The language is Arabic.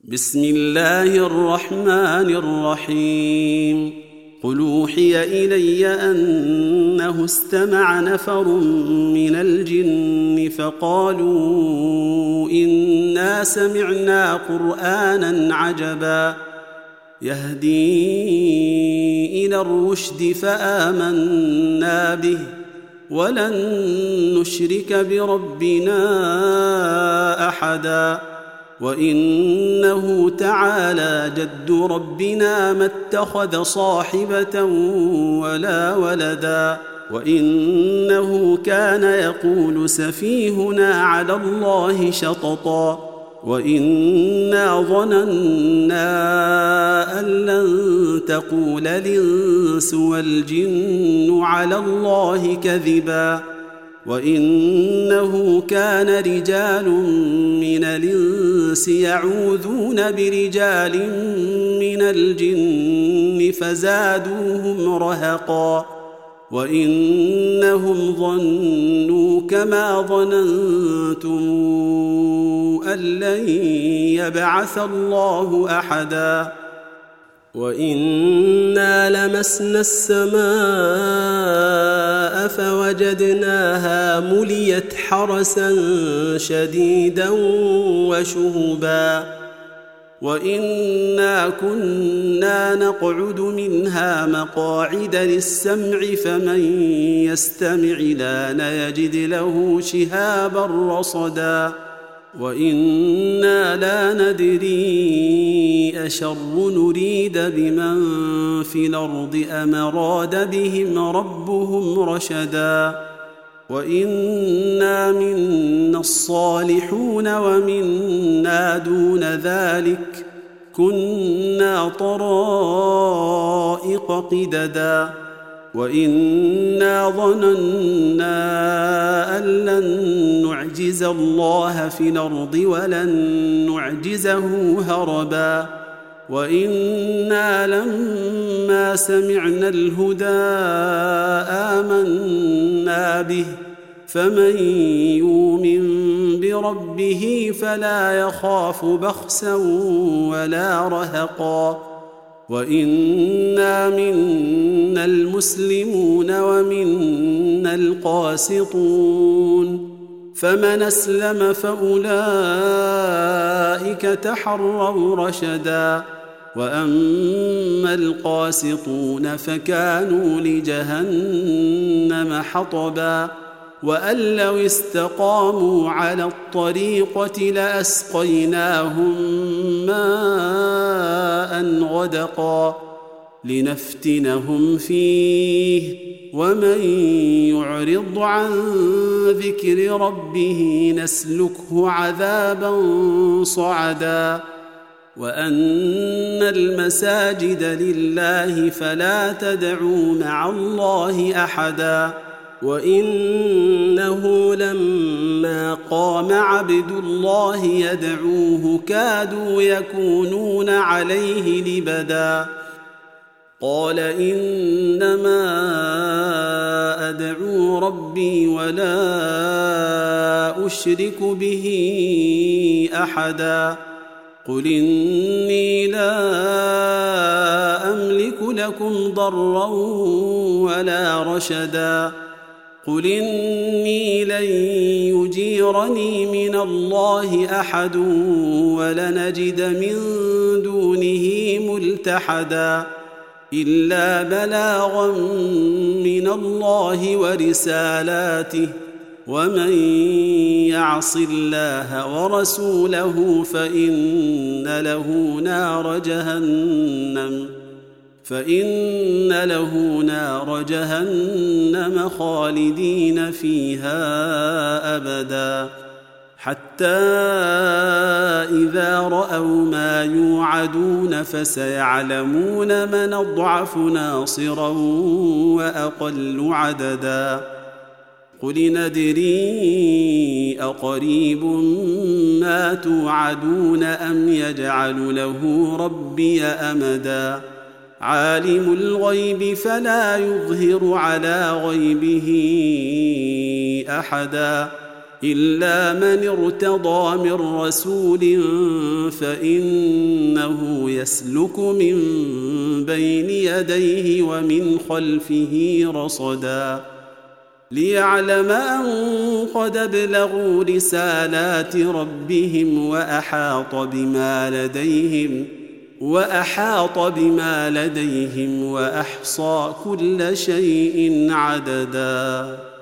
بسم الله الرحمن الرحيم. قل أوحي إلي أنه استمع نفر من الجن فقالوا إنا سمعنا قرآنا عجبا يهدي إلى الرشد فآمنا به ولن نشرك بربنا أحدا وإنه تعالى جد ربنا ما اتخذ صاحبة ولا ولدا وإنه كان يقول سفيهنا على الله شططا وإنا ظننا أن لن تقول الإنس والجن على الله كذبا وإنه كان رجال من الإنس يعوذون برجال من الجن فزادوهم رهقا وإنهم ظنوا كما ظننتم أن لن يبعث الله أحدا وإنا لمسنا السماء فوجدناها مليت حرسا شديدا وشهبا وإنا كنا نقعد منها مقاعد للسمع فمن يستمع الآن يجد له شهابا رصدا وإنا لا ندري أشر نريد بمن في الأرض أم أراد بهم ربهم رشدا وإنا منا الصالحون ومنا دون ذلك كنا طرائق قددا وإنا ظننا أن لن نعجز الله في الأرض ولن نعجزه هربا وإنا لما سمعنا الهدى آمنا به فمن يؤمن بربه فلا يخاف بخسا ولا رهقا وإنا منا المسلمون ومنا القاسطون فمن أسلم فأولئك تحروا رشدا وأما القاسطون فكانوا لجهنم حطبا وأن لو استقاموا على الطريقة لأسقيناهم ماء غدقا لنفتنهم فيه ومن يعرض عن ذكر ربه نسلكه عذابا صعدا وأن المساجد لله فلا تدعوا مع الله أحدا وإنه لما قام عبد الله يدعوه كادوا يكونون عليه لبدا قال إنما أدعو ربي ولا أشرك به أحدا قل إني لا أملك لكم ضرا ولا رشدا قل إني لن يجيرني من الله أحد ولنجد من دونه ملتحدا إلا بلاغا من الله ورسالاته ومن يعص الله ورسوله فإن له نار جهنم خالدين فيها أبدا حتى إذا رأوا ما يوعدون فسيعلمون من أضعف ناصرا وأقل عددا قل ندري أقريب ما توعدون أم يجعل له ربي أمدا عالم الغيب فلا يظهر على غيبه أحدا إلا من ارتضى من رسول فإنه يسلك من بين يديه ومن خلفه رصدا ليعلم أن قد ابلغوا رسالات ربهم وأحاط بما لديهم وأحصى كل شيء عددا.